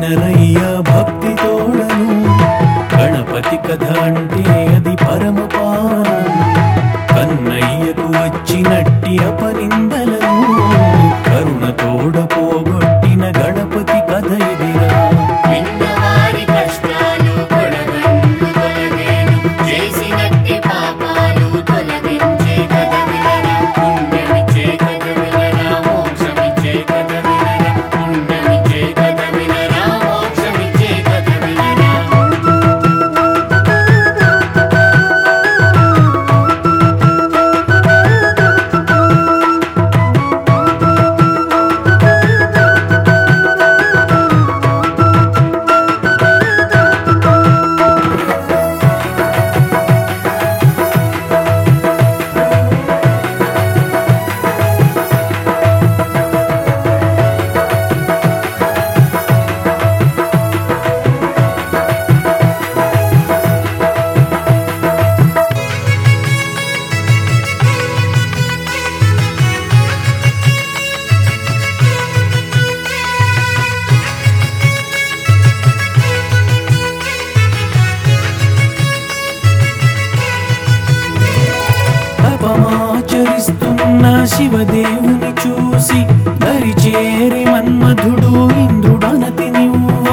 వినరయ్య భక్తి తోడను గణపతి కథ అంటే అది పరమ పావనం కన్నయ్యకు వచ్చినట్టి అపనిందలను కరుణ తోడ పోగొట్టిన గణపతి కథ ఇదిరా విన్నవారి కష్టాలు కొడగండ్లు తొలగేను చేసినట్టి పాపాలు తొలగించే కథ వినరా పుణ్యమిచ్చే కథ వినరా మోక్షమిచ్చే కథ వినరా పుణ్యమిచ్చే కథ వినరా మోక్షమిచ్చే కథ వినరా తపమాచరిస్తున్న శివదేవుని చూసి దరిచేరి మన్మధుడు ఇంద్రుడనతి నివ్వ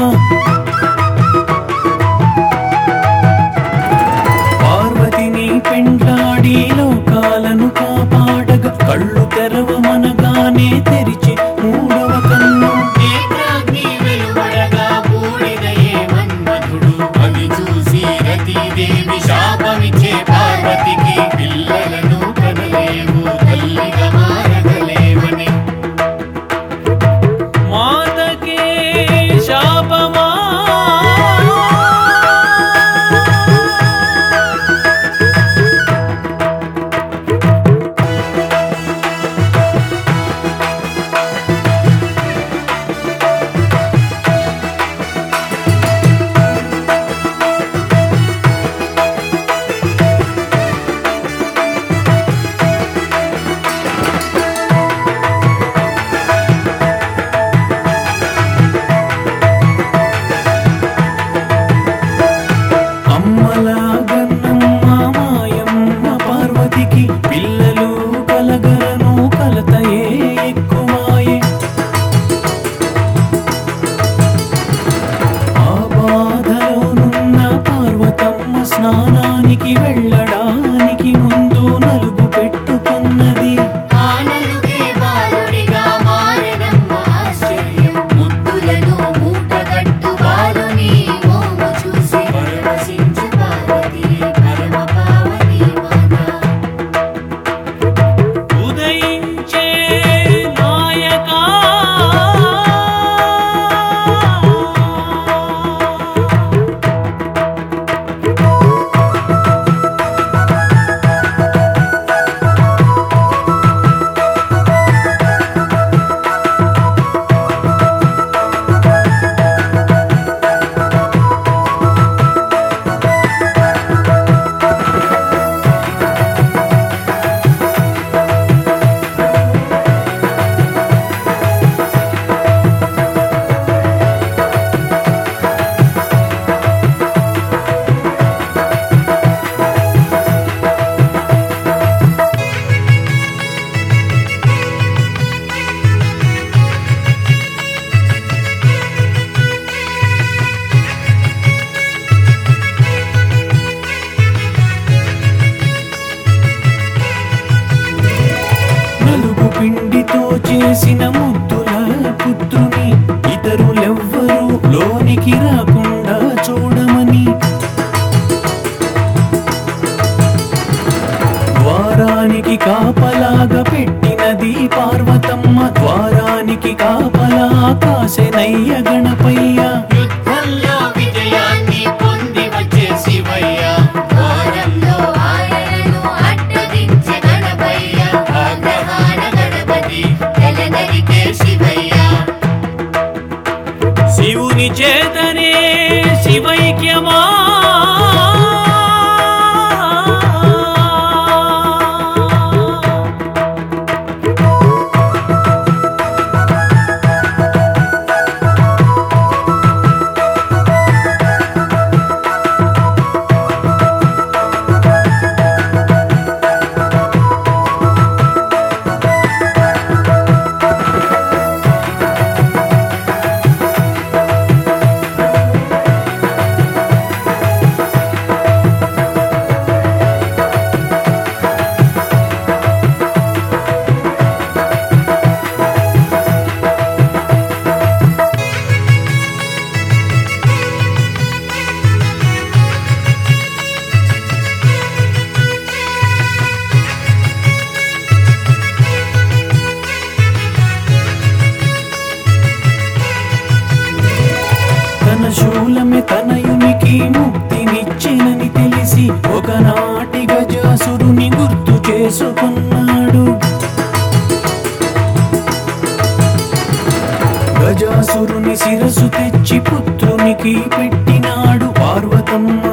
పార్వతిని పెండ్లాడి లోకాలను కాపాడగా కళ్ళు తెరవమనగానే తెరిచి మూడవ కన్ను నేత్రాగ్ని వెలువడగా బూడిదయే మన్మధుడు అది చూసి రతీదేవి శాపమిచ్చే పార్వతికి పిల్లలను కనలేవు తల్లిగా మారగలేవని మాతకే శాపమా అమ్మలాగన్నమ్మ మాయమ్మ పార్వతికి పిల్లలు కలగలను కలతయే ఎక్కువాయే ఆ బాధలోనున్న పార్వతమ్మ స్నానానికి వెళ్ళడానికి ముందు నలుగు పెట్టుకున్నది ఆనలుగే బాలుడిగా మారెనమ్మ ఆశ్చర్యం ముద్దులను మూటగట్టు బాలుని మోము చూసి పరవశించు పార్వతి పరమ పావని మాత ఉదయించే నాయకా నలుగు పిండితో చేసిన ముద్దుల పుత్రుని ఇతరులెవ్వరూ లోనికి రాకుండా చూడమని ద్వారానికి కాపలాగా పెట్టినది పార్వతమ్మ ద్వారానికి కాపలా కాసెనయ్య గణపయ్య యుద్ధంలో విజయాన్ని పొంది వచ్చే శివయ్య ద్వారంలో ఆయనను అడ్డగించే గణపయ్య ఆగ్రహాన గణపతి తెలనరికే శివయ్య శివుని చేతనే శివైక్యమా చేసుకున్నాడు. గజాసురుని శిరసు తెచ్చి పుత్రునికి పెట్టినాడు. పార్వతమ్మ